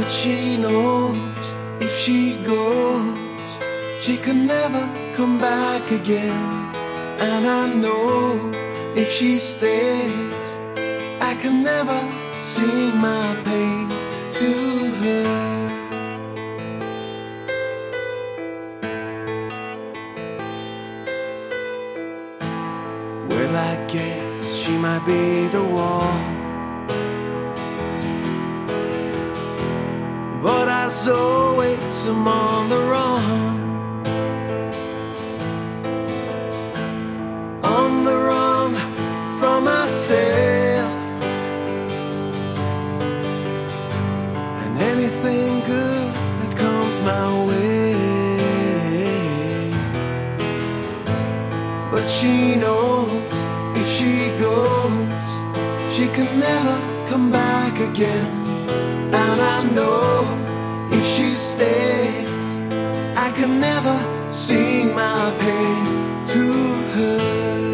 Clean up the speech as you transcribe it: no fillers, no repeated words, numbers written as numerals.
But she knows if she goes, she can never come back again. And I know if she stays, I can never sing my pain to her. Well, I guess she might be the one, but as always I'm on the run. On the run from myself, and anything good that comes my way. But she knows if she goes, she can never come back again. And I know if she stays, I can never sing my pain to her.